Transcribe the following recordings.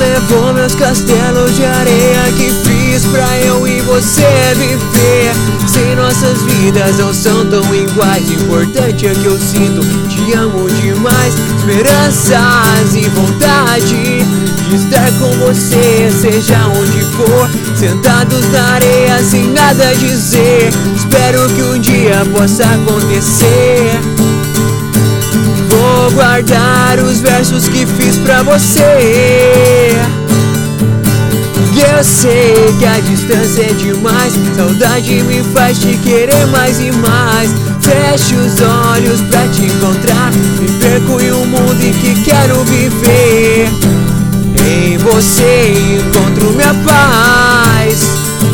levou meus castelos de areia que fiz pra eu e você viver. Se nossas vidas não são tão iguais, importante é que eu sinto, te amo demais. Esperanças e vontade de estar com você, seja onde for, sentados na areia sem nada dizer. Espero que um dia possa acontecer. Vou guardar os versos que fiz pra você. Eu sei que a distância é demais, saudade me faz te querer mais e mais. Fecho os olhos pra te encontrar, me perco em um mundo em que quero viver. Em você encontro minha paz.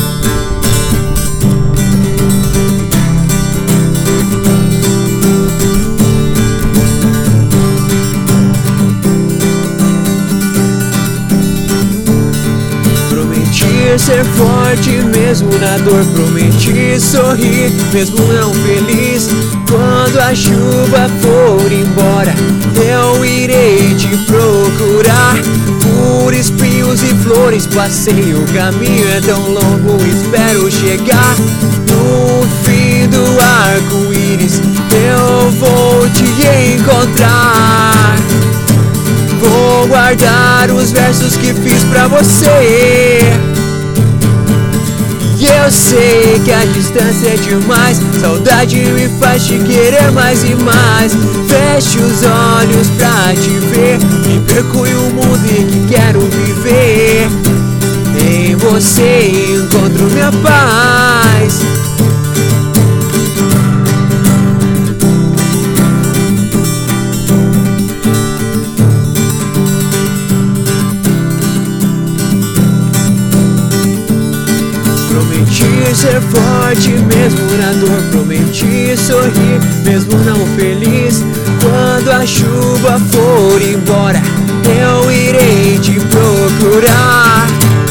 Prometi ser forte mesmo na dor, prometi sorrir mesmo não feliz. Quando a chuva for embora, eu irei te procurar. Por espinhos e flores passei, o caminho é tão longo, espero chegar. No fim do arco-íris eu vou te encontrar. Vou guardar os versos que fiz pra você. E eu sei que a distância é demais, saudade me faz te querer mais e mais. Fecho os olhos pra te ver, me perco em um mundo em que quero viver. Em você encontro minha paz. Prometi ser forte mesmo na dor, prometi sorrir mesmo não feliz. Quando a chuva for embora, eu irei te procurar.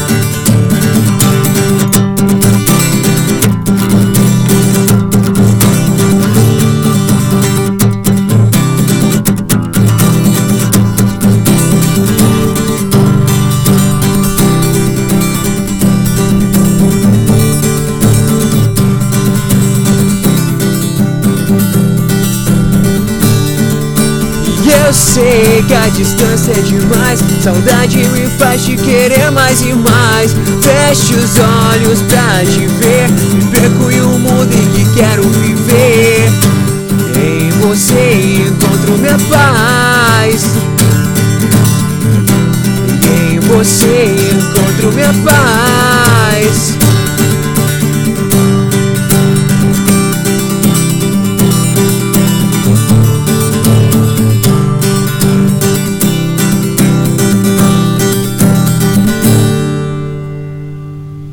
Eu sei que a distância é demais, saudade me faz te querer mais e mais. Fecho os olhos pra te ver, me perco em um mundo em que quero viver.